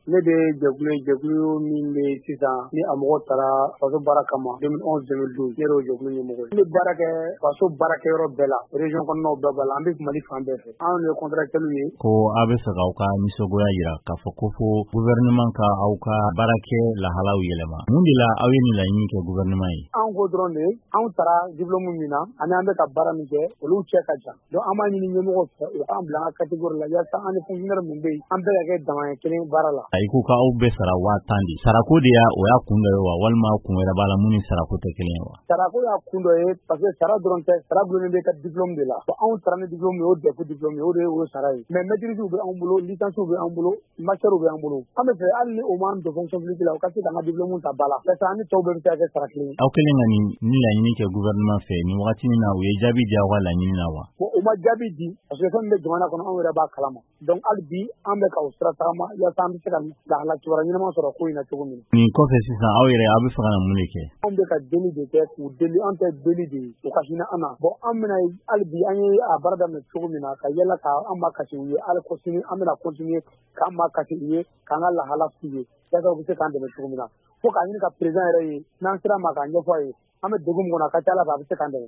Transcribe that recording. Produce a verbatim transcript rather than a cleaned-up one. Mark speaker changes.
Speaker 1: ne de jɛkulu jɛkulu min bɛ sisan ni a mɔgɔ taara faso baara kama deux mille onze deux mille douze ne y'o jɛkulu ɲɛmɔgɔ ye. Ne bɛ baara kɛ faso baarakɛyɔrɔ bɛɛ la région kɔnɔnaw bɛɛ b'a la an bɛ Mali fan bɛɛ fɛ. Anw ye contractuels ye.
Speaker 2: Ko a bɛ fɛ k'aw ka nisɔngoya jira k'a fɔ ko fo gouvernement ka aw ka baara kɛ lahalaw yɛlɛma. Mun de la aw ye nin laɲini kɛ gouvernement ye?
Speaker 1: Anw ko dɔrɔn de anw taara diplôme min na ani an bɛ ka baara min kɛ olu cɛ ka jan. Donc an b'a ɲini ɲɛmɔgɔ fɛ u k'an bila an ka catégorie la yaasa an ni fonctionnaire min bɛ yen an bɛɛ ka kɛ dama kelen baara la.
Speaker 2: I ko k'aw bɛɛ sara waa tan de. Sarako de y'a o y'a kun dɔ ye wa walima kun wɛrɛ b'a la mun ni sarako tɛ kelen ye wa?
Speaker 1: Sarako y'a kun dɔ ye parce que sara dɔrɔn tɛ sara gulonnen bɛ ka diplôme de la. Bon anw sara ni diplôme ye o D E F diplôme ye o de ye o sara ye. Mais maîtrise bɛ anw bolo licence bɛ anw bolo master bɛ anw bolo. An bɛ fɛ hali ni o m'an don fonction publique la o ka se k'an ka diplôme ta ba la. Yaasa an ni tɔw bɛɛ bɛ se ka kɛ sara kelen ye.
Speaker 2: Aw kɛlen ka nin ni laɲini kɛ gouvernement fɛ nin wagati min na u ye jaabi di aw ka laɲini na wa?
Speaker 1: Bon o ma jaabi di parce que fɛn min bɛ jamana kɔnɔ anw yɛrɛ b'a kalama. Donc hali bi an bɛ ka o sira tagama yaasa an bɛ se ka lahala kibaruya ɲɛnama sɔrɔ ko in na cogo min na.
Speaker 2: Nin kɔfɛ sisan aw yɛrɛ aw bɛ fɛ ka na mun de kɛ?
Speaker 1: Anw bɛ ka deli de kɛ k'u deli an tɛ deli de ye u ka hinɛ an na. Bon an bɛna hali bi an ye a baara daminɛ cogo min na ka yala ka an ma kasi u ye hali kɔsini an bɛna continuer k'an ma kasi u ye k'an ka lahala f'u ye yaasa u bɛ se k'an dɛmɛ cogo min na. Fo k'a ɲini ka président yɛrɛ ye n'an sera ma k'a ɲɛfɔ a ye an bɛ degun min kɔnɔ a ka ca Ala fɛ a bɛ se k'an dɛmɛ.